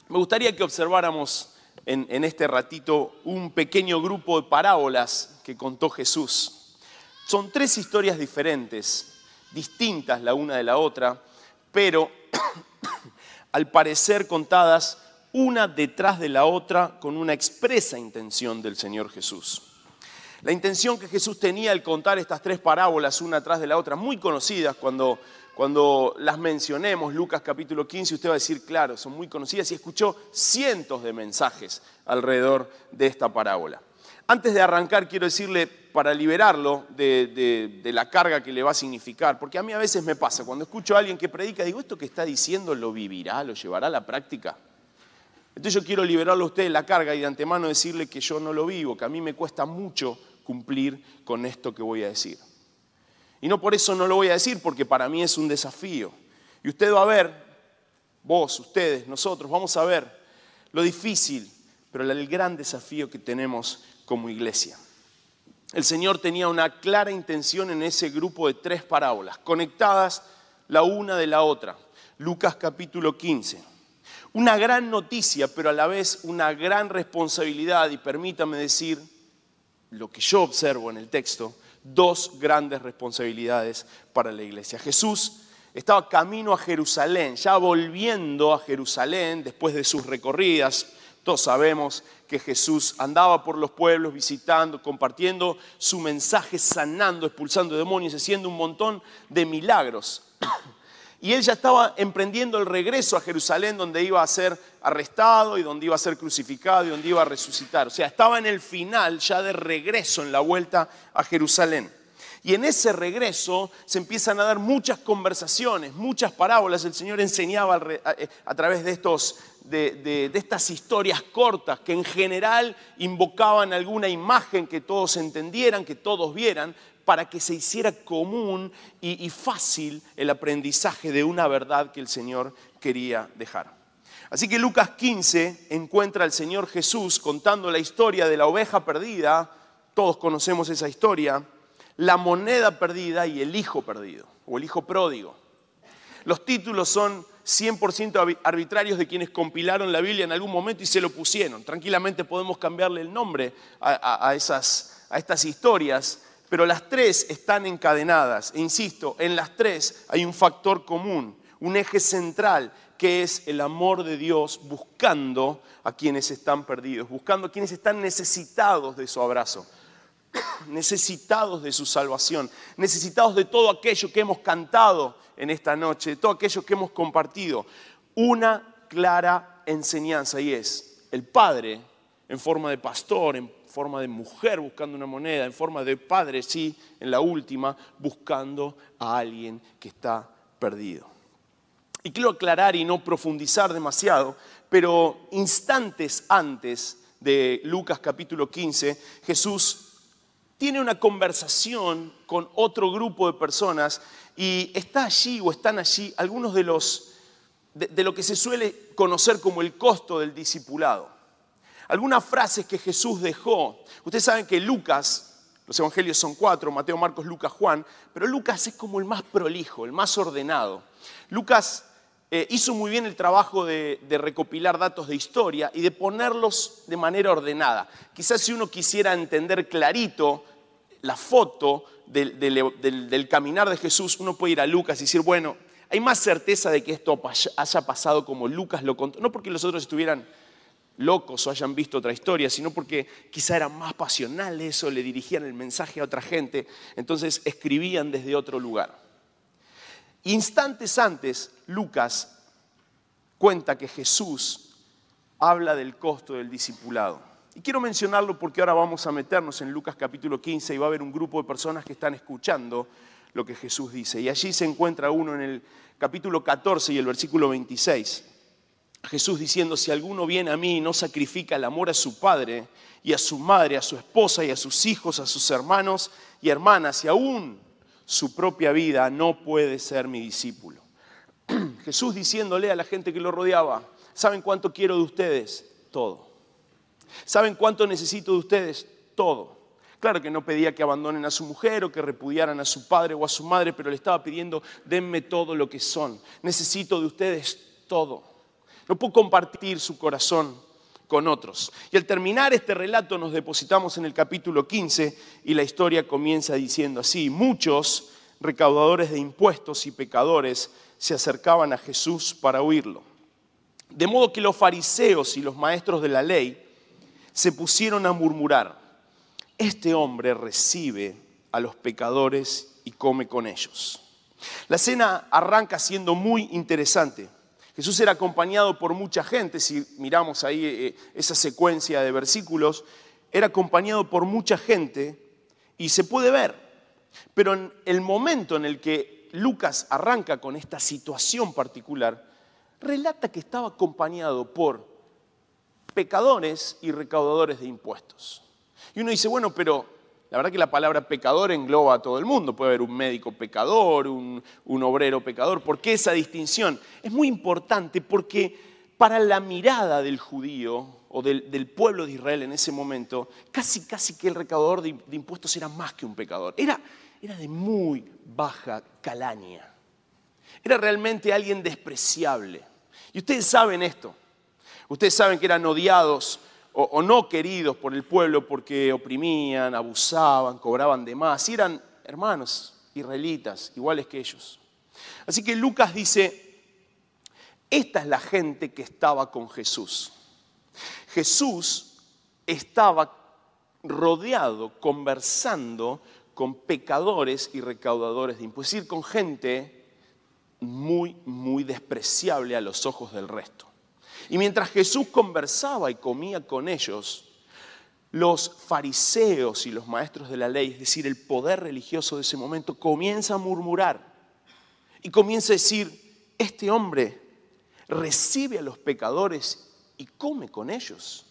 Me gustaría que observáramos en este ratito un pequeño grupo de parábolas que contó Jesús. Son 3 historias diferentes, distintas la una de la otra, pero al parecer contadas una detrás de la otra con una expresa intención del Señor Jesús. La intención que Jesús tenía al contar estas 3 parábolas una tras de la otra, muy conocidas cuando las mencionemos, Lucas capítulo 15, usted va a decir, claro, son muy conocidas y escuchó cientos de mensajes alrededor de esta parábola. Antes de arrancar, quiero decirle, para liberarlo de la carga que le va a significar, porque a mí a veces me pasa, cuando escucho a alguien que predica, digo, ¿esto que está diciendo lo vivirá, lo llevará a la práctica? Entonces yo quiero liberarlo a usted de la carga y de antemano decirle que yo no lo vivo, que a mí me cuesta mucho cumplir con esto que voy a decir. Y no por eso no lo voy a decir, porque para mí es un desafío. Y usted va a ver, vos, ustedes, nosotros, vamos a ver lo difícil, pero el gran desafío que tenemos como iglesia. El Señor tenía una clara intención en ese grupo de 3 parábolas, conectadas la una de la otra. Lucas capítulo 15. Una gran noticia, pero a la vez una gran responsabilidad, y permítame decir lo que yo observo en el texto, 2 grandes responsabilidades para la iglesia. Jesús estaba camino a Jerusalén, ya volviendo a Jerusalén después de sus recorridas. Todos sabemos que Jesús andaba por los pueblos visitando, compartiendo su mensaje, sanando, expulsando demonios, haciendo un montón de milagros. Y él ya estaba emprendiendo el regreso a Jerusalén, donde iba a ser arrestado y donde iba a ser crucificado y donde iba a resucitar. O sea, estaba en el final ya de regreso en la vuelta a Jerusalén. Y en ese regreso se empiezan a dar muchas conversaciones, muchas parábolas. El Señor enseñaba a través de estas historias cortas que en general invocaban alguna imagen que todos entendieran, que todos vieran, para que se hiciera común y fácil el aprendizaje de una verdad que el Señor quería dejar. Así que Lucas 15 encuentra al Señor Jesús contando la historia de la oveja perdida, todos conocemos esa historia, la moneda perdida y el hijo perdido, o el hijo pródigo. Los títulos son 100% arbitrarios de quienes compilaron la Biblia en algún momento y se lo pusieron. Tranquilamente podemos cambiarle el nombre a estas historias, pero las 3 están encadenadas. E insisto, en las 3 hay un factor común, un eje central, que es el amor de Dios buscando a quienes están perdidos, buscando a quienes están necesitados de su abrazo, necesitados de su salvación, necesitados de todo aquello que hemos cantado en esta noche, de todo aquello que hemos compartido. Una clara enseñanza, y es el Padre en forma de pastor, en forma de mujer buscando una moneda, en forma de padre, sí, en la última, buscando a alguien que está perdido. Y quiero aclarar y no profundizar demasiado, pero instantes antes de Lucas capítulo 15, Jesús tiene una conversación con otro grupo de personas y está allí o están allí algunos de lo que se suele conocer como el costo del discipulado. Algunas frases que Jesús dejó. Ustedes saben que Lucas, los evangelios son 4, Mateo, Marcos, Lucas, Juan, pero Lucas es como el más prolijo, el más ordenado. Lucas hizo muy bien el trabajo de recopilar datos de historia y de ponerlos de manera ordenada. Quizás si uno quisiera entender clarito la foto del caminar de Jesús, uno puede ir a Lucas y decir, bueno, hay más certeza de que esto haya pasado como Lucas lo contó. No porque los otros estuvieran locos o hayan visto otra historia, sino porque quizá era más pasional eso, le dirigían el mensaje a otra gente, entonces escribían desde otro lugar. Instantes antes, Lucas cuenta que Jesús habla del costo del discipulado. Y quiero mencionarlo porque ahora vamos a meternos en Lucas capítulo 15 y va a haber un grupo de personas que están escuchando lo que Jesús dice. Y allí se encuentra uno en el capítulo 14 y el versículo 26. Jesús diciendo, si alguno viene a mí y no sacrifica el amor a su padre y a su madre, a su esposa y a sus hijos, a sus hermanos y hermanas y aún su propia vida, no puede ser mi discípulo. Jesús diciéndole a la gente que lo rodeaba, ¿saben cuánto quiero de ustedes? Todo. ¿Saben cuánto necesito de ustedes? Todo. Claro que no pedía que abandonen a su mujer o que repudiaran a su padre o a su madre, pero le estaba pidiendo, denme todo lo que son. Necesito de ustedes todo. no pudo compartir su corazón con otros. Y al terminar este relato nos depositamos en el capítulo 15 y la historia comienza diciendo así: muchos recaudadores de impuestos y pecadores se acercaban a Jesús para oírlo. De modo que los fariseos y los maestros de la ley se pusieron a murmurar: este hombre recibe a los pecadores y come con ellos. La cena arranca siendo muy interesante. Jesús era acompañado por mucha gente. Si miramos ahí esa secuencia de versículos, era acompañado por mucha gente y se puede ver. Pero en el momento en el que Lucas arranca con esta situación particular, relata que estaba acompañado por pecadores y recaudadores de impuestos. Y uno dice, bueno, pero la verdad que la palabra pecador engloba a todo el mundo. Puede haber un médico pecador, un obrero pecador. ¿Por qué esa distinción? Es muy importante porque para la mirada del judío o del pueblo de Israel en ese momento, casi que el recaudador de impuestos era más que un pecador. Era de muy baja calaña. Era realmente alguien despreciable. Y ustedes saben esto. Ustedes saben que eran odiados o no queridos por el pueblo porque oprimían, abusaban, cobraban de más. Y eran hermanos israelitas, iguales que ellos. Así que Lucas dice, esta es la gente que estaba con Jesús. Jesús estaba rodeado, conversando con pecadores y recaudadores de impuestos, es decir, con gente muy despreciable a los ojos del resto. Y mientras Jesús conversaba y comía con ellos, los fariseos y los maestros de la ley, es decir, el poder religioso de ese momento, comienza a murmurar y comienza a decir, este hombre recibe a los pecadores y come con ellos.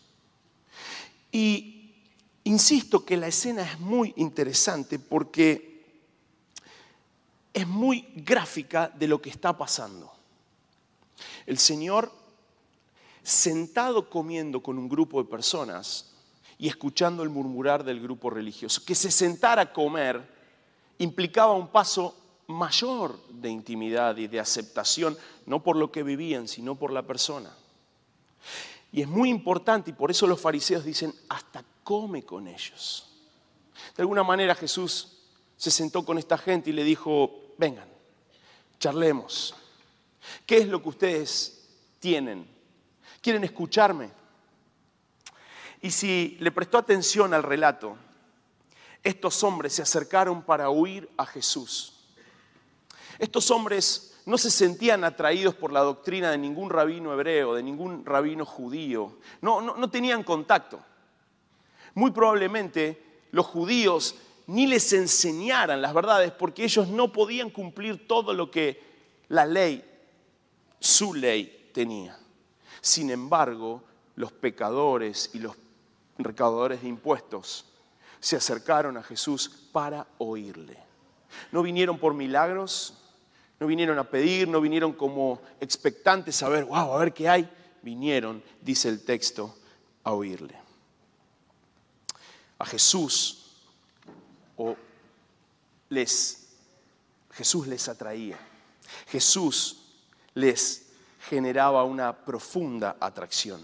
Y insisto que la escena es muy interesante porque es muy gráfica de lo que está pasando. El Señor, sentado comiendo con un grupo de personas y escuchando el murmurar del grupo religioso. Que se sentara a comer implicaba un paso mayor de intimidad y de aceptación, no por lo que vivían, sino por la persona. Y es muy importante, y por eso los fariseos dicen, hasta come con ellos. De alguna manera Jesús se sentó con esta gente y le dijo, vengan, charlemos. ¿Qué es lo que ustedes tienen? ¿Quieren escucharme? Y si le prestó atención al relato, estos hombres se acercaron para oír a Jesús. Estos hombres no se sentían atraídos por la doctrina de ningún rabino hebreo, de ningún rabino judío. No tenían contacto. Muy probablemente los judíos ni les enseñaran las verdades porque ellos no podían cumplir todo lo que la ley, su ley, tenía. Sin embargo, los pecadores y los recaudadores de impuestos se acercaron a Jesús para oírle. No vinieron por milagros, no vinieron a pedir, no vinieron como expectantes a ver, wow, a ver qué hay. Vinieron, dice el texto, a oírle. A Jesús les atraía. Jesús les generaba una profunda atracción.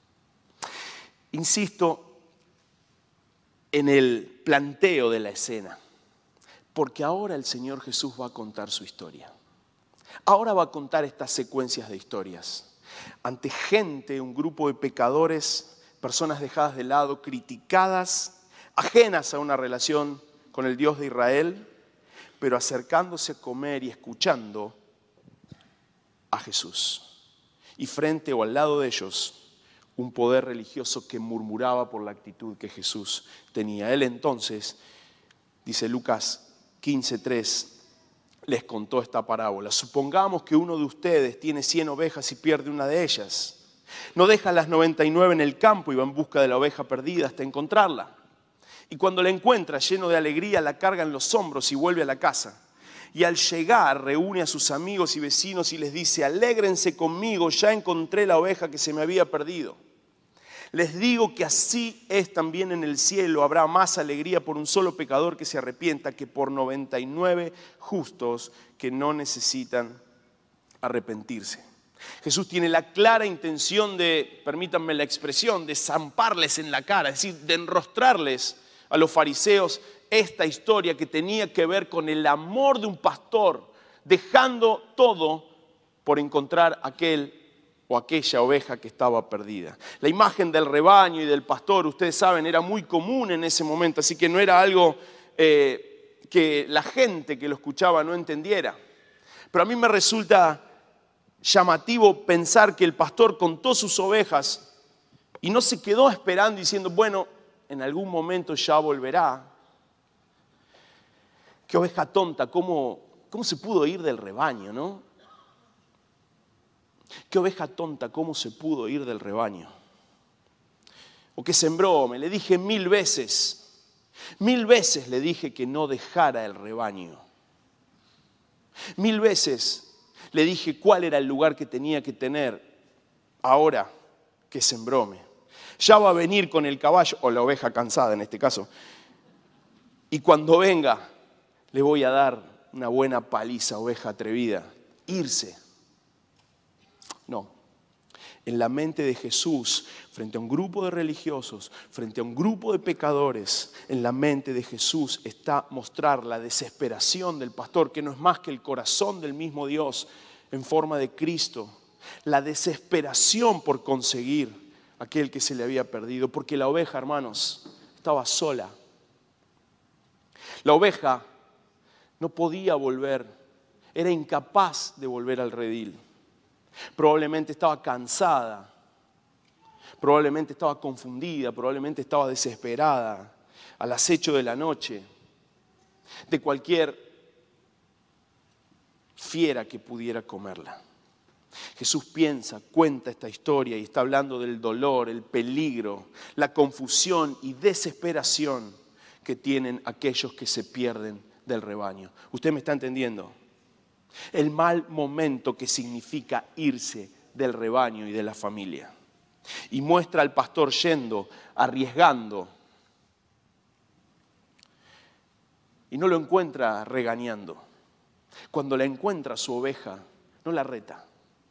Insisto en el planteo de la escena, porque ahora el Señor Jesús va a contar su historia. Ahora va a contar estas secuencias de historias. Ante gente, un grupo de pecadores, personas dejadas de lado, criticadas, ajenas a una relación con el Dios de Israel, pero acercándose a comer y escuchando a Jesús. Y frente o al lado de ellos, un poder religioso que murmuraba por la actitud que Jesús tenía. Él entonces, dice Lucas 15:3, les contó esta parábola. Supongamos que uno de ustedes tiene 100 ovejas y pierde una de ellas. No deja las 99 en el campo y va en busca de la oveja perdida hasta encontrarla. Y cuando la encuentra, lleno de alegría, la carga en los hombros y vuelve a la casa. Y al llegar reúne a sus amigos y vecinos y les dice, alégrense conmigo, ya encontré la oveja que se me había perdido. Les digo que así es también en el cielo, habrá más alegría por un solo pecador que se arrepienta que por 99 justos que no necesitan arrepentirse. Jesús tiene la clara intención de, permítanme la expresión, de zamparles en la cara, es decir, de enrostrarles a los fariseos esta historia que tenía que ver con el amor de un pastor, dejando todo por encontrar aquel o aquella oveja que estaba perdida. La imagen del rebaño y del pastor, ustedes saben, era muy común en ese momento, así que no era algo que la gente que lo escuchaba no entendiera. Pero a mí me resulta llamativo pensar que el pastor contó sus ovejas y no se quedó esperando diciendo, bueno, en algún momento ya volverá. Qué oveja tonta, ¿cómo se pudo ir del rebaño, no? Qué oveja tonta, ¿cómo se pudo ir del rebaño? O que sembró, me le dije 1000 veces le dije que no dejara el rebaño. 1000 veces le dije cuál era el lugar que tenía que tener. Ahora que sembróme. Ya va a venir con el caballo, o la oveja cansada en este caso. Y cuando venga, le voy a dar una buena paliza, oveja atrevida. Irse. No. En la mente de Jesús, frente a un grupo de religiosos, frente a un grupo de pecadores, en la mente de Jesús está mostrar la desesperación del pastor, que no es más que el corazón del mismo Dios en forma de Cristo. La desesperación por conseguir aquel que se le había perdido, porque la oveja, hermanos, estaba sola. La oveja no podía volver, era incapaz de volver al redil. Probablemente estaba cansada, probablemente estaba confundida, probablemente estaba desesperada, al acecho de la noche, de cualquier fiera que pudiera comerla. Jesús cuenta esta historia y está hablando del dolor, el peligro, la confusión y desesperación que tienen aquellos que se pierden del rebaño. ¿Usted me está entendiendo? El mal momento que significa irse del rebaño y de la familia. Y muestra al pastor yendo, arriesgando. Y no lo encuentra regañando. Cuando la encuentra su oveja, no la reta.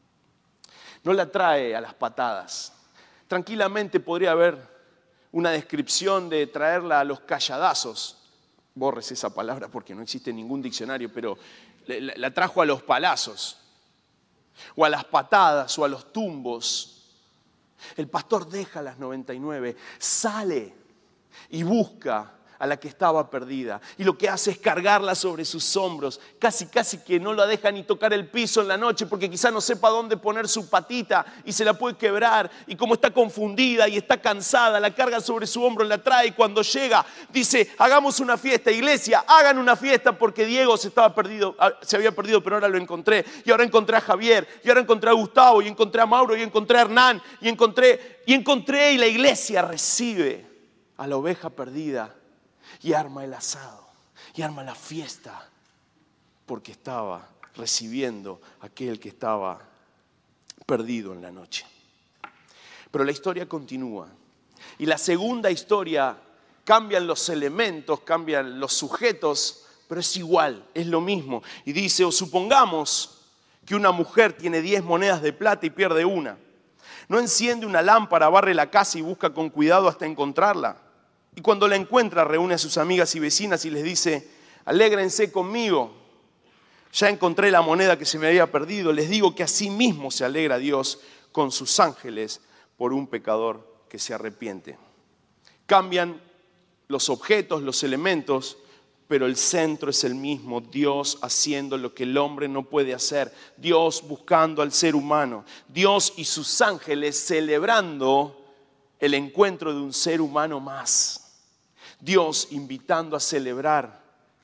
No la trae a las patadas. Tranquilamente podría haber una descripción de traerla a los calladazos. Borres esa palabra porque no existe ningún diccionario, pero la trajo a los palazos, o a las patadas, o a los tumbos. El pastor deja las 99, sale y busca a la que estaba perdida. Y lo que hace es cargarla sobre sus hombros. Casi que no la deja ni tocar el piso en la noche porque quizá no sepa dónde poner su patita y se la puede quebrar. Y como está confundida y está cansada, la carga sobre su hombro, la trae y cuando llega dice, hagamos una fiesta. Iglesia, hagan una fiesta porque Diego se había perdido, pero ahora lo encontré. Y ahora encontré a Javier, y ahora encontré a Gustavo, y encontré a Mauro, y encontré a Hernán, y encontré y la iglesia recibe a la oveja perdida. Y arma el asado, y arma la fiesta, porque estaba recibiendo a aquel que estaba perdido en la noche. Pero la historia continúa. Y la segunda historia, cambian los elementos, cambian los sujetos, pero es igual, es lo mismo. Y dice, o supongamos que una mujer tiene 10 monedas de plata y pierde una. ¿No enciende una lámpara, barre la casa y busca con cuidado hasta encontrarla? Y cuando la encuentra, reúne a sus amigas y vecinas y les dice, alégrense conmigo, ya encontré la moneda que se me había perdido. Les digo que así mismo se alegra Dios con sus ángeles por un pecador que se arrepiente. Cambian los objetos, los elementos, pero el centro es el mismo. Dios haciendo lo que el hombre no puede hacer. Dios buscando al ser humano. Dios y sus ángeles celebrando el encuentro de un ser humano más. Dios invitando a celebrar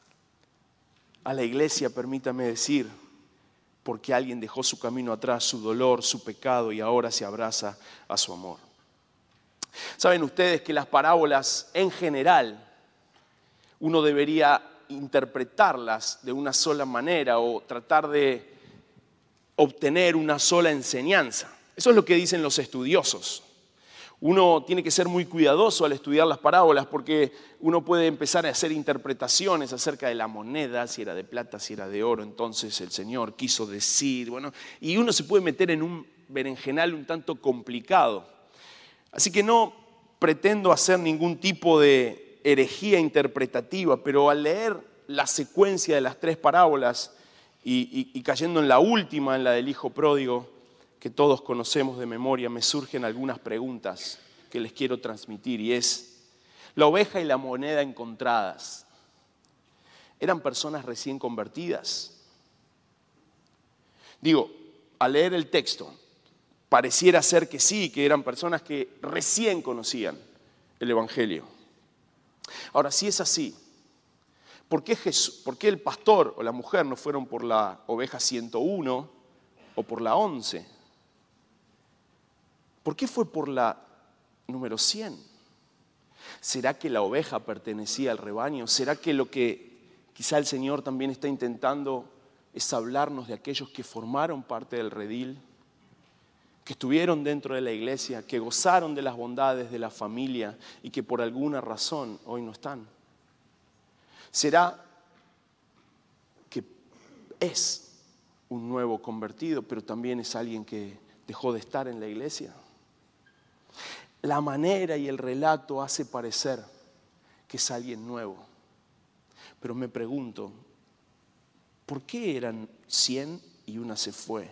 a la iglesia, permítame decir, porque alguien dejó su camino atrás, su dolor, su pecado y ahora se abraza a su amor. Saben ustedes que las parábolas en general uno debería interpretarlas de una sola manera o tratar de obtener una sola enseñanza. Eso es lo que dicen los estudiosos. Uno tiene que ser muy cuidadoso al estudiar las parábolas porque uno puede empezar a hacer interpretaciones acerca de la moneda, si era de plata, si era de oro, entonces el Señor quiso decir, bueno, y uno se puede meter en un berenjenal un tanto complicado. Así que no pretendo hacer ningún tipo de herejía interpretativa, pero al leer la secuencia de las 3 parábolas y cayendo en la última, en la del hijo pródigo, que todos conocemos de memoria, me surgen algunas preguntas que les quiero transmitir, y es, la oveja y la moneda encontradas, ¿eran personas recién convertidas? Digo, al leer el texto, pareciera ser que sí, que eran personas que recién conocían el Evangelio. Ahora, si es así, ¿por qué el pastor o la mujer no fueron por la oveja 101 o por la 11? ¿Por qué fue por la número 100? ¿Será que la oveja pertenecía al rebaño? ¿Será que lo que quizá el Señor también está intentando es hablarnos de aquellos que formaron parte del redil, que estuvieron dentro de la iglesia, que gozaron de las bondades de la familia y que por alguna razón hoy no están? ¿Será que es un nuevo convertido, pero también es alguien que dejó de estar en la iglesia? La manera y el relato hace parecer que es alguien nuevo. Pero me pregunto, ¿por qué eran 100 y una se fue?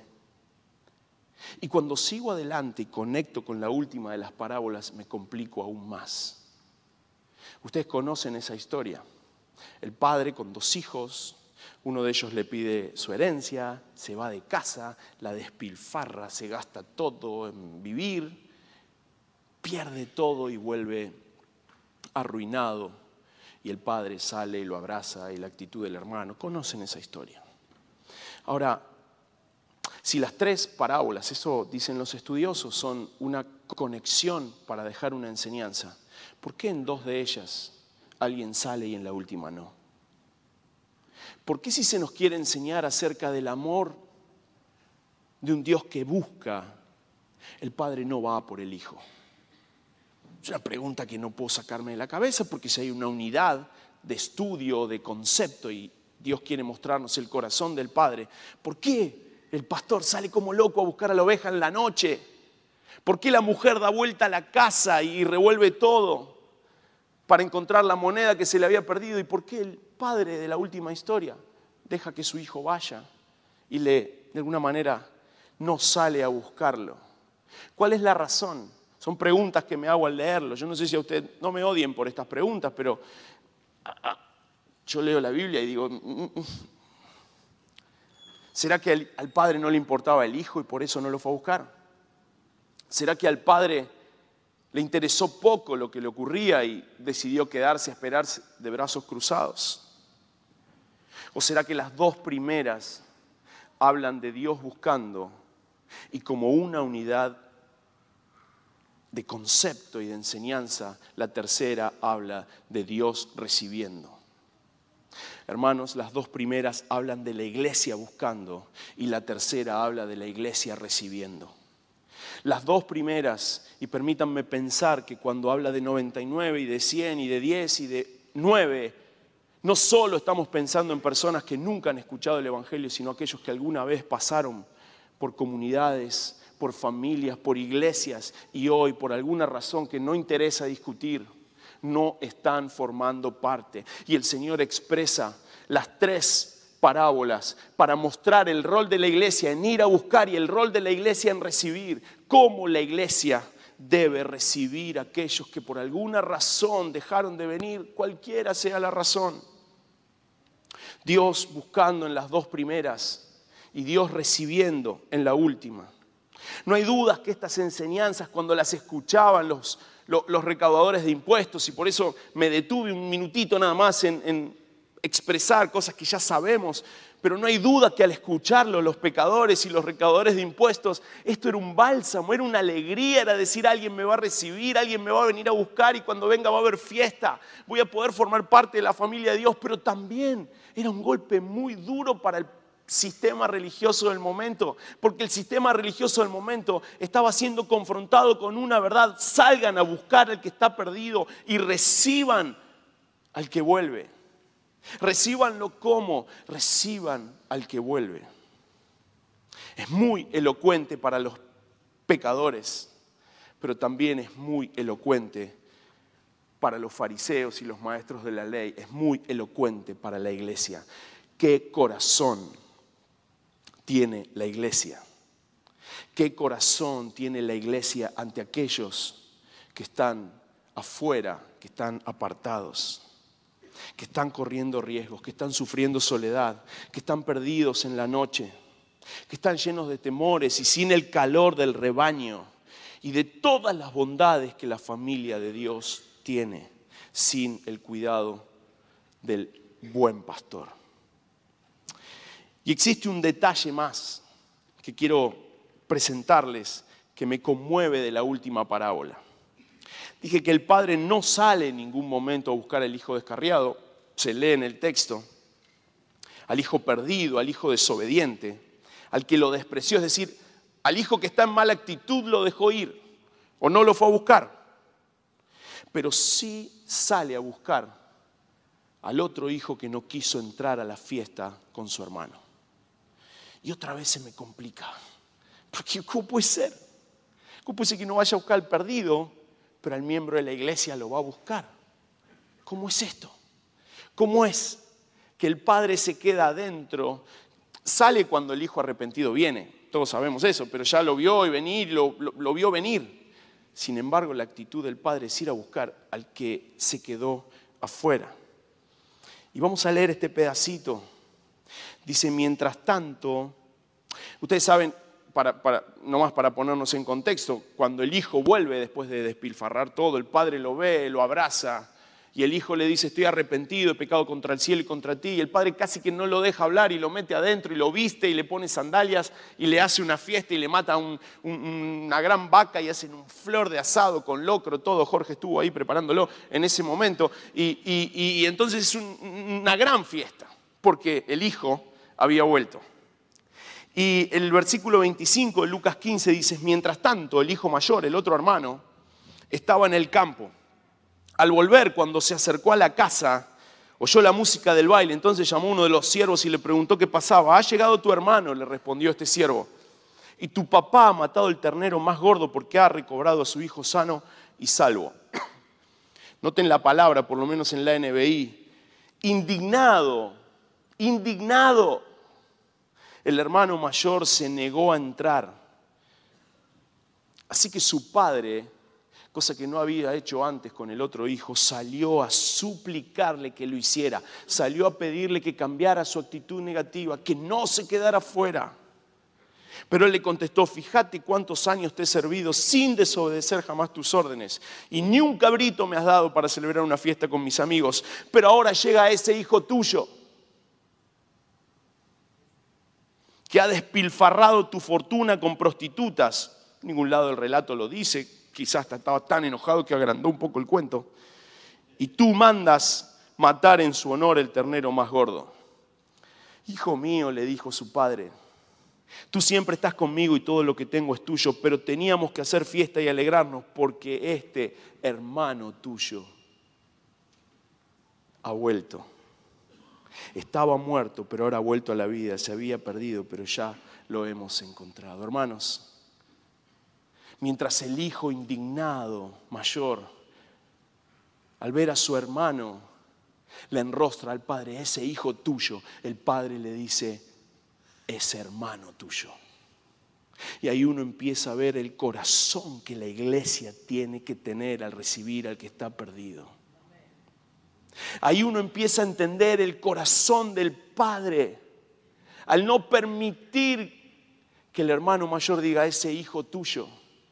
Y cuando sigo adelante y conecto con la última de las parábolas, me complico aún más. Ustedes conocen esa historia. El padre con 2 hijos, uno de ellos le pide su herencia, se va de casa, la despilfarra, se gasta todo en vivir, pierde todo y vuelve arruinado. Y el padre sale y lo abraza, y la actitud del hermano. Conocen esa historia. Ahora, si las 3 parábolas, eso dicen los estudiosos, son una conexión para dejar una enseñanza, ¿por qué en 2 de ellas alguien sale y en la última no? ¿Por qué si se nos quiere enseñar acerca del amor de un Dios que busca, el Padre no va por el Hijo? Es una pregunta que no puedo sacarme de la cabeza, porque si hay una unidad de estudio, de concepto, y Dios quiere mostrarnos el corazón del Padre, ¿por qué el pastor sale como loco a buscar a la oveja en la noche? ¿Por qué la mujer da vuelta a la casa y revuelve todo para encontrar la moneda que se le había perdido? ¿Y por qué el padre de la última historia deja que su hijo vaya y de alguna manera no sale a buscarlo? ¿Cuál es la razón? Son preguntas que me hago al leerlo. Yo no sé si a usted, no me odien por estas preguntas, pero yo leo la Biblia y digo, ¿será que al padre no le importaba el hijo y por eso no lo fue a buscar? ¿Será que al padre le interesó poco lo que le ocurría y decidió quedarse a esperar de brazos cruzados? ¿O será que las 2 primeras hablan de Dios buscando y como una unidad de concepto y de enseñanza, la tercera habla de Dios recibiendo? Hermanos, las 2 primeras hablan de la iglesia buscando y la tercera habla de la iglesia recibiendo. Las 2 primeras, y permítanme pensar que cuando habla de 99 y de 100 y de 10 y de 9, no solo estamos pensando en personas que nunca han escuchado el Evangelio, sino aquellos que alguna vez pasaron por comunidades, por familias, por iglesias, y hoy por alguna razón que no interesa discutir, no están formando parte. Y el Señor expresa las 3 parábolas para mostrar el rol de la iglesia en ir a buscar y el rol de la iglesia en recibir. Cómo la iglesia debe recibir a aquellos que por alguna razón dejaron de venir, cualquiera sea la razón. Dios buscando en las 2 primeras y Dios recibiendo en la última. No hay dudas que estas enseñanzas, cuando las escuchaban los recaudadores de impuestos, y por eso me detuve un minutito nada más en expresar cosas que ya sabemos, pero no hay duda que al escucharlo los pecadores y los recaudadores de impuestos, esto era un bálsamo, era una alegría, era decir, alguien me va a recibir, alguien me va a venir a buscar y cuando venga va a haber fiesta, voy a poder formar parte de la familia de Dios, pero también era un golpe muy duro para el sistema religioso del momento, porque el sistema religioso del momento estaba siendo confrontado con una verdad: salgan a buscar al que está perdido y reciban al que vuelve. Recíbanlo como, reciban al que vuelve. Es muy elocuente para los pecadores, pero también es muy elocuente para los fariseos y los maestros de la ley. Es muy elocuente para la iglesia. ¿Qué corazón tiene la iglesia? ¿Qué corazón tiene la iglesia ante aquellos que están afuera, que están apartados, que están corriendo riesgos, que están sufriendo soledad, que están perdidos en la noche, que están llenos de temores y sin el calor del rebaño y de todas las bondades que la familia de Dios tiene, sin el cuidado del buen pastor? Y existe un detalle más que quiero presentarles que me conmueve de la última parábola. Dije que el padre no sale en ningún momento a buscar al hijo descarriado, se lee en el texto, al hijo perdido, al hijo desobediente, al que lo despreció, es decir, al hijo que está en mala actitud lo dejó ir o no lo fue a buscar. Pero sí sale a buscar al otro hijo que no quiso entrar a la fiesta con su hermano. Y otra vez se me complica, porque ¿cómo puede ser? ¿Cómo puede ser que no vaya a buscar al perdido, pero al miembro de la iglesia lo va a buscar? ¿Cómo es esto? ¿Cómo es que el padre se queda adentro? Sale cuando el hijo arrepentido viene, todos sabemos eso, pero ya lo vio y venir, lo vio venir. Sin embargo, la actitud del padre es ir a buscar al que se quedó afuera. Y vamos a leer este pedacito. Dice: mientras tanto, ustedes saben, nomás para ponernos en contexto, cuando el hijo vuelve después de despilfarrar todo, el padre lo ve, lo abraza, y el hijo le dice: estoy arrepentido, he pecado contra el cielo y contra ti. Y el padre casi que no lo deja hablar y lo mete adentro y lo viste y le pone sandalias y le hace una fiesta y le mata una gran vaca y hacen un flor de asado con locro, todo. Jorge estuvo ahí preparándolo en ese momento. Y entonces es una gran fiesta porque el hijo había vuelto. Y el versículo 25 de Lucas 15 dice: mientras tanto, el hijo mayor, el otro hermano, estaba en el campo. Al volver, cuando se acercó a la casa, oyó la música del baile. Entonces llamó a uno de los siervos y le preguntó qué pasaba. Ha llegado tu hermano, le respondió este siervo, y tu papá ha matado el ternero más gordo porque ha recobrado a su hijo sano y salvo. Noten la palabra, por lo menos en la NBI. Indignado, el hermano mayor se negó a entrar. Así que su padre, cosa que no había hecho antes con el otro hijo, salió a suplicarle que lo hiciera. Salió a pedirle que cambiara su actitud negativa, que no se quedara fuera. Pero él le contestó: fíjate cuántos años te he servido sin desobedecer jamás tus órdenes. Y ni un cabrito me has dado para celebrar una fiesta con mis amigos. Pero ahora llega ese hijo tuyo que ha despilfarrado tu fortuna con prostitutas. En ningún lado del relato lo dice. Quizás hasta estaba tan enojado que agrandó un poco el cuento. Y tú mandas matar en su honor el ternero más gordo. Hijo mío, le dijo su padre, tú siempre estás conmigo y todo lo que tengo es tuyo, pero teníamos que hacer fiesta y alegrarnos porque este hermano tuyo ha vuelto. Estaba muerto, pero ahora ha vuelto a la vida. Se había perdido, pero ya lo hemos encontrado. Hermanos, mientras el hijo indignado mayor, al ver a su hermano, le enrostra al padre: ese hijo tuyo, el padre le dice: ese hermano tuyo. Y ahí uno empieza a ver el corazón que la iglesia tiene que tener al recibir al que está perdido. Ahí uno empieza a entender el corazón del padre al no permitir que el hermano mayor diga: ese hijo tuyo,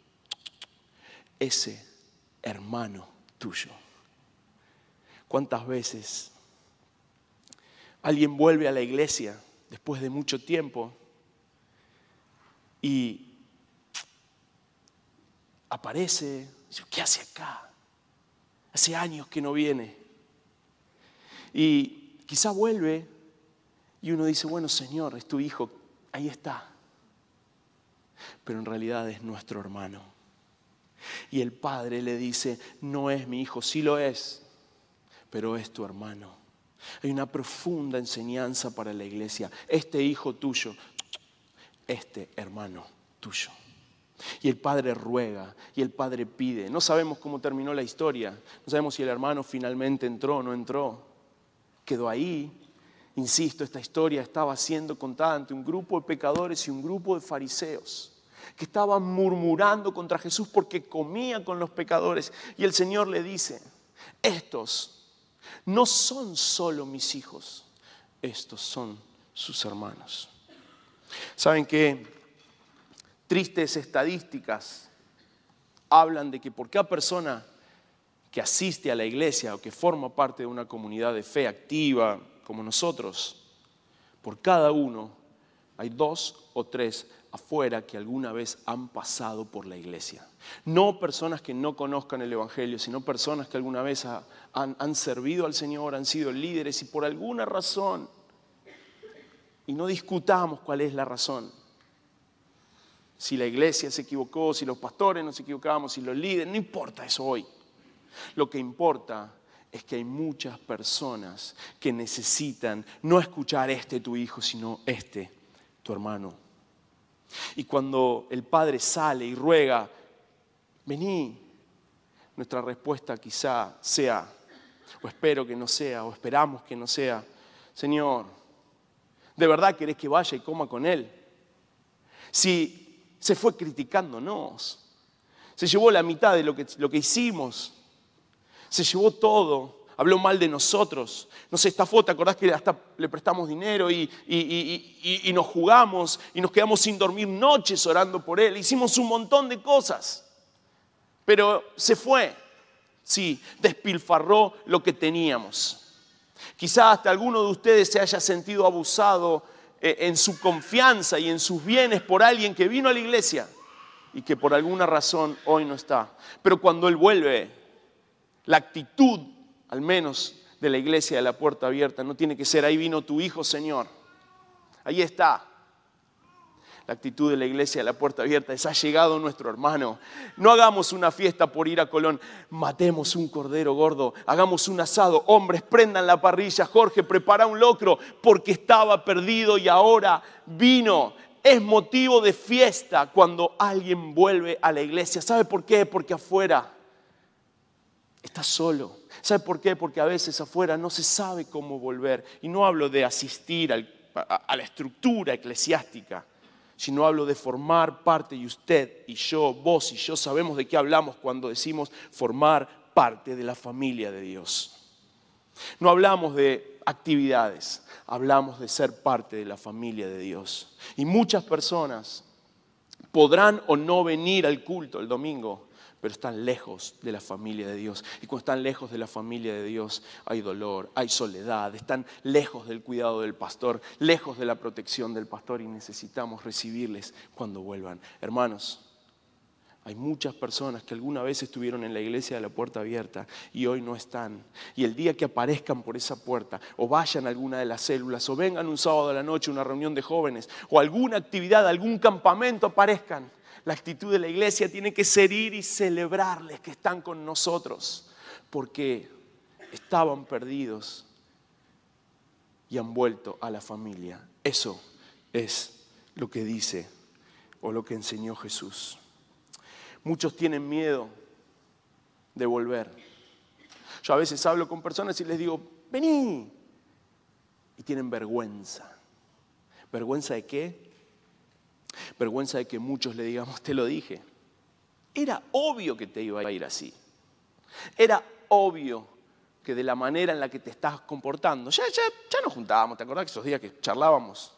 ese hermano tuyo. ¿Cuántas veces alguien vuelve a la iglesia después de mucho tiempo y aparece? ¿Qué hace acá? Hace años que no viene. Y quizá vuelve Y uno dice, bueno, Señor, es tu hijo, ahí está. Pero en realidad es nuestro hermano. Y el padre le dice, no es mi hijo, sí lo es, pero es tu hermano. Hay una profunda enseñanza para la iglesia. Este hijo tuyo, este hermano tuyo. Y el padre ruega, y el padre pide. No sabemos cómo terminó la historia. No sabemos si el hermano finalmente entró o no entró. Quedó ahí. Insisto, esta historia estaba siendo contada ante un grupo de pecadores y un grupo de fariseos que estaban murmurando contra Jesús porque comía con los pecadores. Y el Señor le dice, estos no son solo mis hijos, estos son sus hermanos. ¿Saben qué? Tristes estadísticas hablan de que por cada persona que asiste a la iglesia o que forma parte de una comunidad de fe activa como nosotros, por cada uno hay 2 o 3 afuera que alguna vez han pasado por la iglesia. No personas que no conozcan el Evangelio, sino personas que alguna vez han servido al Señor, han sido líderes y por alguna razón, y no discutamos cuál es la razón, si la iglesia se equivocó, si los pastores nos equivocamos, si los líderes, no importa eso hoy. Lo que importa es que hay muchas personas que necesitan no escuchar tu hijo, sino tu hermano. Y cuando el padre sale y ruega, vení, nuestra respuesta quizá sea, o espero que no sea, o esperamos que no sea, Señor, ¿de verdad querés que vaya y coma con él? Si se fue criticándonos, se llevó la mitad de lo que hicimos, se llevó todo. Habló mal de nosotros, nos estafó, ¿te acordás que hasta le prestamos dinero y nos jugamos y nos quedamos sin dormir noches orando por él? Hicimos un montón de cosas, pero se fue, sí, despilfarró lo que teníamos. Quizás hasta alguno de ustedes se haya sentido abusado en su confianza y en sus bienes por alguien que vino a la iglesia y que por alguna razón hoy no está. Pero cuando él vuelve, la actitud al menos de la iglesia de la puerta abierta, no tiene que ser, ahí vino tu hijo, Señor. Ahí está. La actitud de la iglesia de la puerta abierta es, ha llegado nuestro hermano. No hagamos una fiesta por ir a Colón, matemos un cordero gordo, hagamos un asado, hombres, prendan la parrilla, Jorge, prepara un locro, porque estaba perdido y ahora vino. Es motivo de fiesta cuando alguien vuelve a la iglesia. ¿Sabe por qué? Porque afuera está solo. ¿Sabe por qué? Porque a veces afuera no se sabe cómo volver. Y no hablo de asistir a la estructura eclesiástica, sino hablo de formar parte, y usted y yo, vos y yo sabemos de qué hablamos cuando decimos formar parte de la familia de Dios. No hablamos de actividades, hablamos de ser parte de la familia de Dios. Y muchas personas podrán o no venir al culto el domingo, pero están lejos de la familia de Dios. Y cuando están lejos de la familia de Dios, hay dolor, hay soledad, están lejos del cuidado del pastor, lejos de la protección del pastor, y necesitamos recibirles cuando vuelvan. Hermanos, hay muchas personas que alguna vez estuvieron en la iglesia de la puerta abierta y hoy no están. Y el día que aparezcan por esa puerta, o vayan a alguna de las células, o vengan un sábado a la noche a una reunión de jóvenes, o alguna actividad, algún campamento, aparezcan. La actitud de la iglesia tiene que ser ir y celebrarles que están con nosotros, porque estaban perdidos y han vuelto a la familia. Eso es lo que dice o lo que enseñó Jesús. Muchos tienen miedo de volver. Yo a veces hablo con personas y les digo, vení. Y tienen vergüenza. ¿Vergüenza de qué? Vergüenza de que muchos le digamos, te lo dije. Era obvio que te iba a ir así. Era obvio que de la manera en la que te estás comportando, ya nos juntábamos, ¿te acordás que esos días que charlábamos?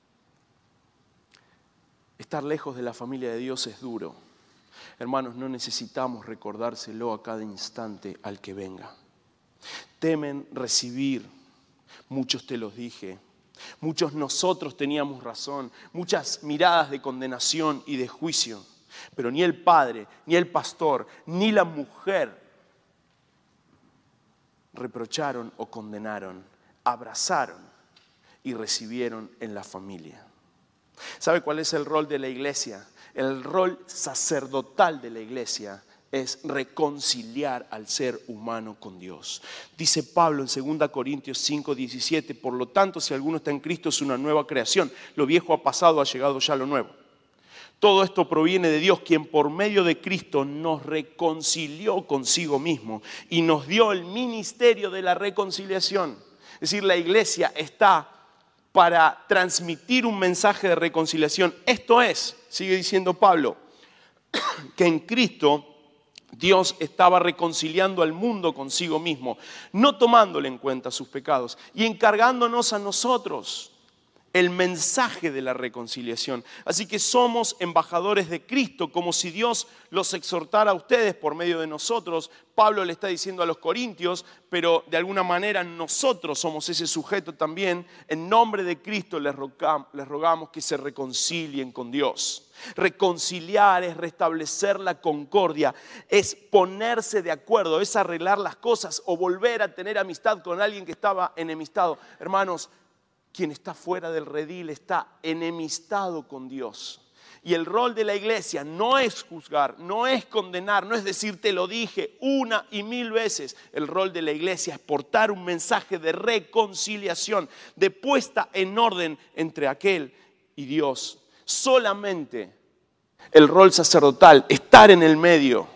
Estar lejos de la familia de Dios es duro. Hermanos, no necesitamos recordárselo a cada instante al que venga. Temen recibir, muchos te los dije. Muchos nosotros teníamos razón, muchas miradas de condenación y de juicio, pero ni el padre, ni el pastor, ni la mujer reprocharon o condenaron, abrazaron y recibieron en la familia. ¿Sabe cuál es el rol de la iglesia? El rol sacerdotal de la iglesia es reconciliar al ser humano con Dios. Dice Pablo en 2 Corintios 5:17, por lo tanto, si alguno está en Cristo es una nueva creación. Lo viejo ha pasado, ha llegado ya lo nuevo. Todo esto proviene de Dios, quien por medio de Cristo nos reconcilió consigo mismo y nos dio el ministerio de la reconciliación. Es decir, la iglesia está para transmitir un mensaje de reconciliación. Esto es, sigue diciendo Pablo, que en Cristo Dios estaba reconciliando al mundo consigo mismo, no tomándole en cuenta sus pecados y encargándonos a nosotros el mensaje de la reconciliación. Así que somos embajadores de Cristo, como si Dios los exhortara a ustedes por medio de nosotros. Pablo le está diciendo a los corintios, pero de alguna manera nosotros somos ese sujeto también. En nombre de Cristo les rogamos que se reconcilien con Dios. Reconciliar es restablecer la concordia, es ponerse de acuerdo, es arreglar las cosas o volver a tener amistad con alguien que estaba enemistado. Hermanos, quien está fuera del redil está enemistado con Dios. Y el rol de la iglesia no es juzgar, no es condenar, no es decir te lo dije una y mil veces. El rol de la iglesia es portar un mensaje de reconciliación, de puesta en orden entre aquel y Dios. Solamente el rol sacerdotal, estar en el medio,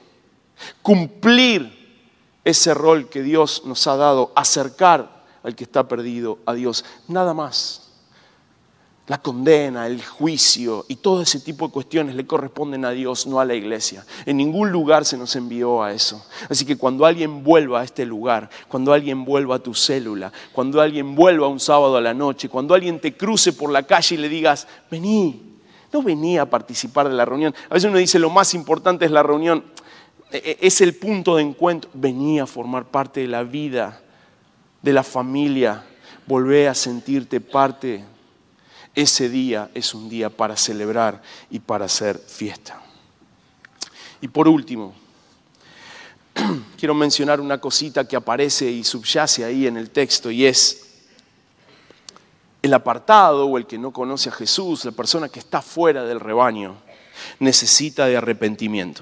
cumplir ese rol que Dios nos ha dado, acercar al que está perdido a Dios, nada más. La condena, el juicio y todo ese tipo de cuestiones le corresponden a Dios, no a la iglesia. En ningún lugar se nos envió a eso. Así que cuando alguien vuelva a este lugar, cuando alguien vuelva a tu célula, cuando alguien vuelva un sábado a la noche, cuando alguien te cruce por la calle y le digas, vení, no vení a participar de la reunión. A veces uno dice lo más importante es la reunión, es el punto de encuentro. Vení a formar parte de la vida, de la familia, volvé a sentirte parte. Ese día es un día para celebrar y para hacer fiesta. Y por último, quiero mencionar una cosita que aparece y subyace ahí en el texto, y es el apartado o el que no conoce a Jesús, la persona que está fuera del rebaño, necesita de arrepentimiento.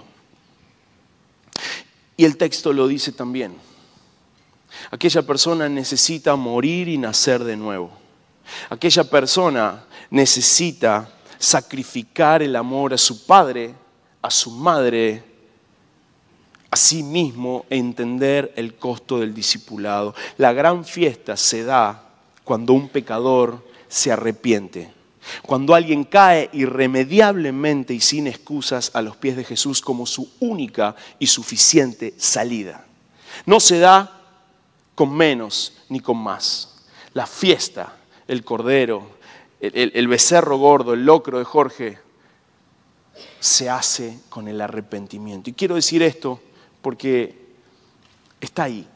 Y el texto lo dice también. Aquella persona necesita morir y nacer de nuevo. Aquella persona necesita sacrificar el amor a su padre, a su madre, a sí mismo, e entender el costo del discipulado. La gran fiesta se da cuando un pecador se arrepiente. Cuando alguien cae irremediablemente y sin excusas a los pies de Jesús como su única y suficiente salida. No se da con menos ni con más. La fiesta, el cordero, el becerro gordo, el locro de Jorge, se hace con el arrepentimiento. Y quiero decir esto porque está ahí.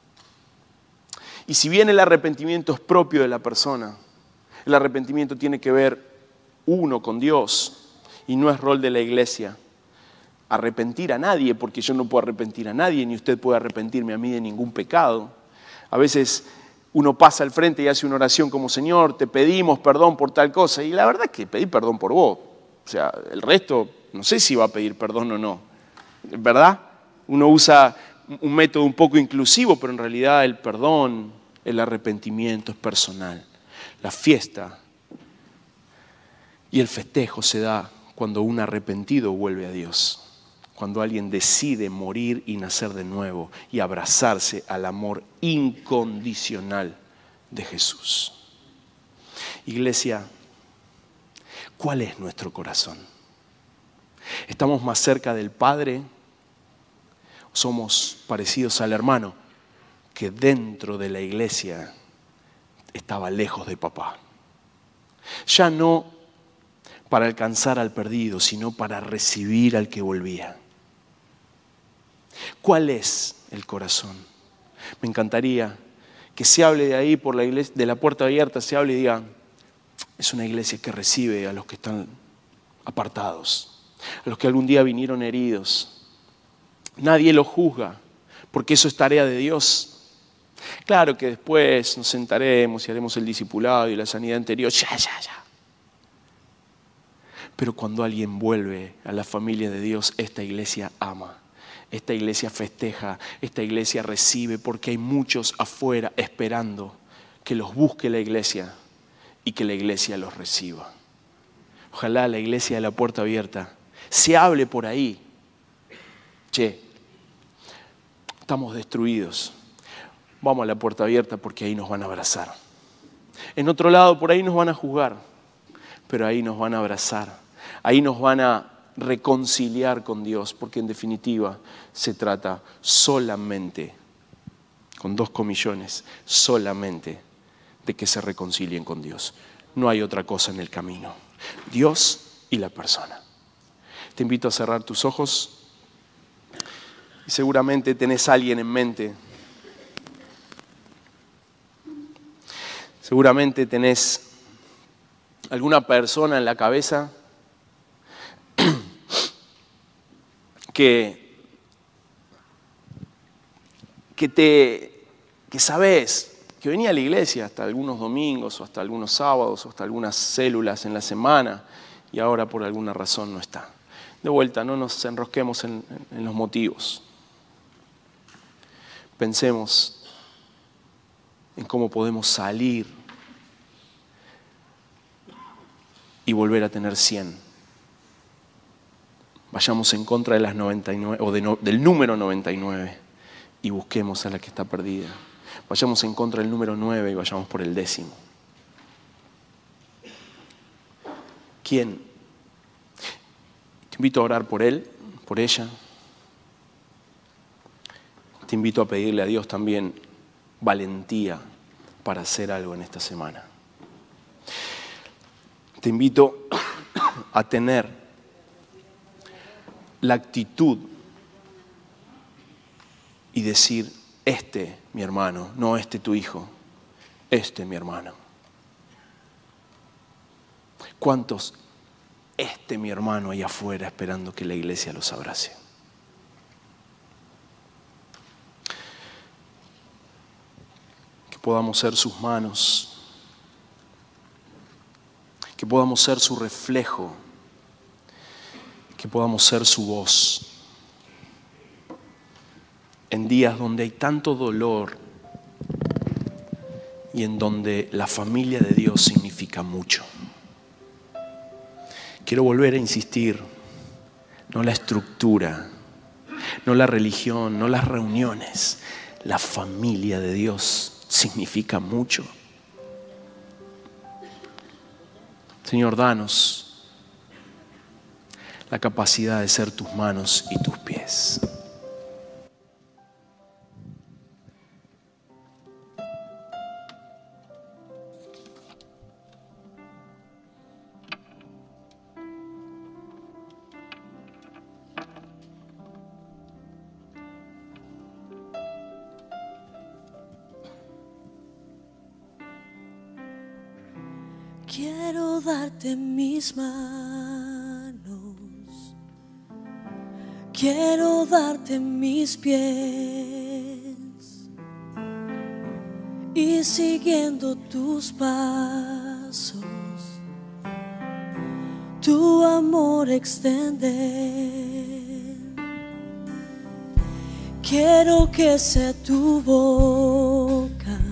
Y si bien el arrepentimiento es propio de la persona, el arrepentimiento tiene que ver uno con Dios y no es rol de la iglesia arrepentir a nadie, porque yo no puedo arrepentir a nadie, ni usted puede arrepentirme a mí de ningún pecado. A veces uno pasa al frente y hace una oración como Señor, te pedimos perdón por tal cosa, y la verdad es que pedí perdón por vos. O sea, el resto no sé si va a pedir perdón o no, ¿verdad? Uno usa un método un poco inclusivo, pero en realidad el perdón, el arrepentimiento es personal. La fiesta y el festejo se da cuando un arrepentido vuelve a Dios, cuando alguien decide morir y nacer de nuevo y abrazarse al amor incondicional de Jesús. Iglesia, ¿cuál es nuestro corazón? ¿Estamos más cerca del Padre? ¿Somos parecidos al hermano que dentro de la iglesia estaba lejos de papá? Ya no para alcanzar al perdido, sino para recibir al que volvía. ¿Cuál es el corazón? Me encantaría que se hable de ahí por la iglesia, de la puerta abierta, se hable y diga, es una iglesia que recibe a los que están apartados, a los que algún día vinieron heridos. Nadie los juzga, porque eso es tarea de Dios. Claro que después nos sentaremos y haremos el discipulado y la sanidad interior. Ya. Pero cuando alguien vuelve a la familia de Dios, esta iglesia ama. Esta iglesia festeja, esta iglesia recibe, porque hay muchos afuera esperando que los busque la iglesia y que la iglesia los reciba. Ojalá la iglesia de la puerta abierta se hable por ahí. Che, estamos destruidos. Vamos a la puerta abierta porque ahí nos van a abrazar. En otro lado, por ahí nos van a juzgar, pero ahí nos van a abrazar. Ahí nos van a reconciliar con Dios, porque en definitiva se trata solamente, con 2 comillones, solamente de que se reconcilien con Dios. No hay otra cosa en el camino. Dios y la persona. Te invito a cerrar tus ojos y seguramente tenés a alguien en mente. Seguramente tenés alguna persona en la cabeza que sabés que venía a la iglesia hasta algunos domingos o hasta algunos sábados o hasta algunas células en la semana y ahora por alguna razón no está. De vuelta, no nos enrosquemos en los motivos. Pensemos en cómo podemos salir y volver a tener 100. Vayamos en contra de las 99 o del número 99 y busquemos a la que está perdida. Vayamos en contra del número 9 y vayamos por el 10º. ¿Quién? Te invito a orar por él, por ella. Te invito a pedirle a Dios también valentía para hacer algo en esta semana. Te invito a tener la actitud y decir, mi hermano, no tu hijo, mi hermano. ¿Cuántos mi hermano ahí afuera esperando que la iglesia los abrace? Que podamos ser sus manos, que podamos ser su reflejo, que podamos ser su voz. En días donde hay tanto dolor y en donde la familia de Dios significa mucho. Quiero volver a insistir, no la estructura, no la religión, no las reuniones. La familia de Dios significa mucho. Señor, danos la capacidad de ser tus manos y tus pies. Quiero darte mis manos, quiero darte mis pies y siguiendo tus pasos, tu amor extender. Quiero que sea tu boca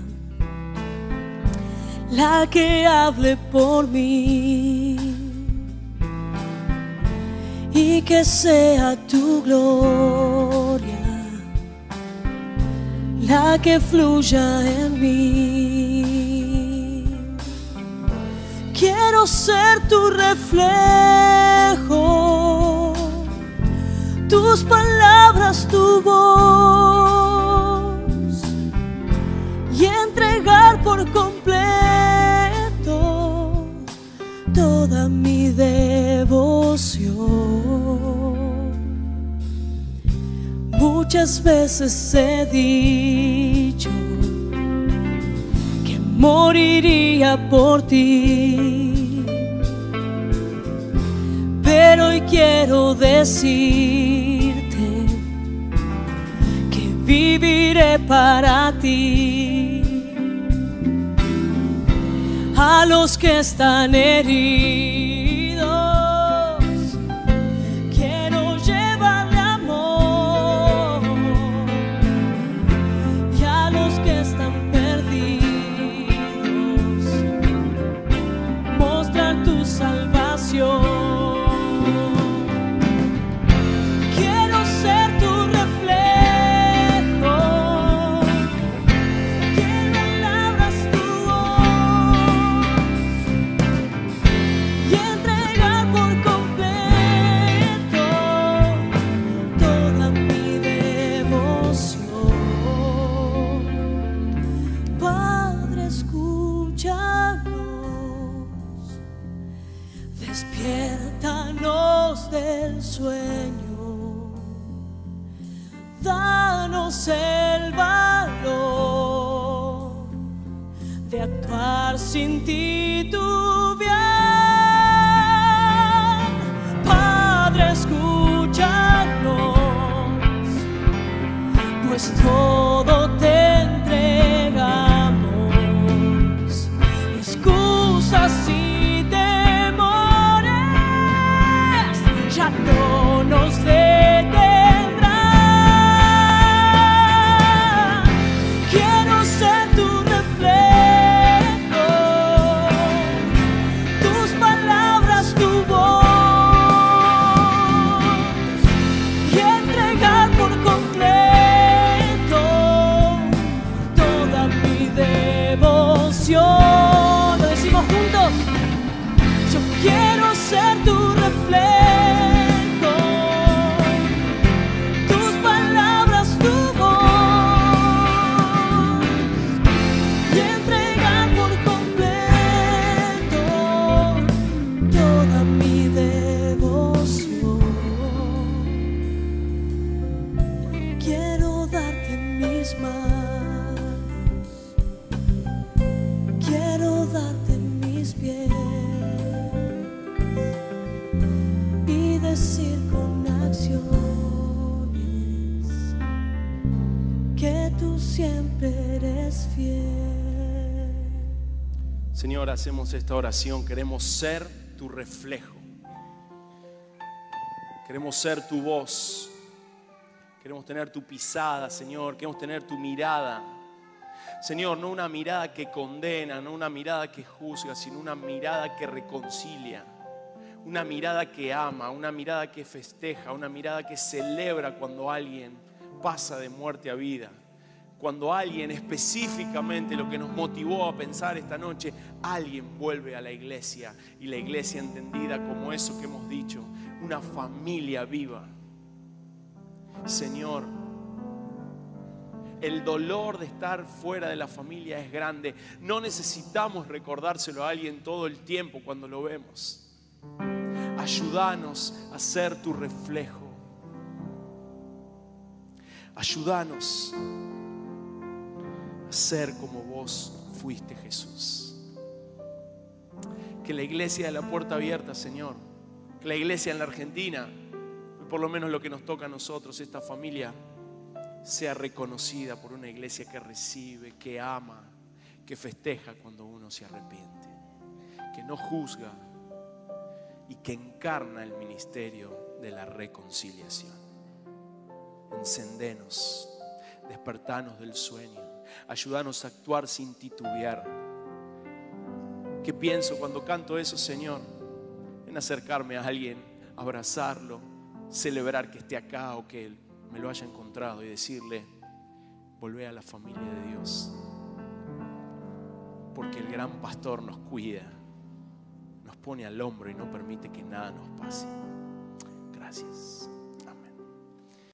la que hable por mí y que sea tu gloria la que fluya en mí. Quiero ser tu reflejo, tus palabras, tu voz y entregar por completo toda mi devoción. Muchas veces he dicho que moriría por ti, pero hoy quiero decirte que viviré para ti. A los que están heridos, quiero llevarle amor, y a los que están perdidos, mostrar tu salvación. Despiértanos del sueño, danos el valor de actuar sin titubear. Padre, escúchanos, pues todo te entregamos. Excusas y temores ya no nos detendrán. Quiero ser tu reflejo, tus palabras, tu voz, y entregar por completo toda mi devoción. Lo decimos juntos. Yo quiero ser tu reflejo, tus palabras, tu voz, y entregar por completo toda mi devoción. Quiero darte mis manos, quiero darte mis pies, y decir con acciones que tú siempre eres fiel. Señor, hacemos esta oración. Queremos ser tu reflejo. Queremos ser tu voz. Queremos tener tu pisada, Señor. Queremos tener tu mirada. Señor, no una mirada que condena, no una mirada que juzga, sino una mirada que reconcilia. Una mirada que ama, una mirada que festeja, una mirada que celebra cuando alguien pasa de muerte a vida. Cuando alguien, específicamente lo que nos motivó a pensar esta noche, alguien vuelve a la iglesia, y la iglesia entendida como eso que hemos dicho, una familia viva. Señor, el dolor de estar fuera de la familia es grande. No necesitamos recordárselo a alguien todo el tiempo cuando lo vemos. Ayúdanos a ser tu reflejo. Ayúdanos a ser como vos fuiste, Jesús. Que la iglesia de la Puerta Abierta, Señor, que la iglesia en la Argentina, por lo menos lo que nos toca a nosotros, esta familia, sea reconocida por una iglesia que recibe, que ama, que festeja cuando uno se arrepiente, que no juzga y que encarna el ministerio de la reconciliación. Encendenos, despertanos del sueño, ayúdanos a actuar sin titubear. ¿Qué pienso cuando canto eso, Señor? En acercarme a alguien, abrazarlo, celebrar que esté acá o que me lo haya encontrado y decirle: volvé a la familia de Dios, porque el gran pastor nos cuida, nos pone al hombro y no permite que nada nos pase. Gracias.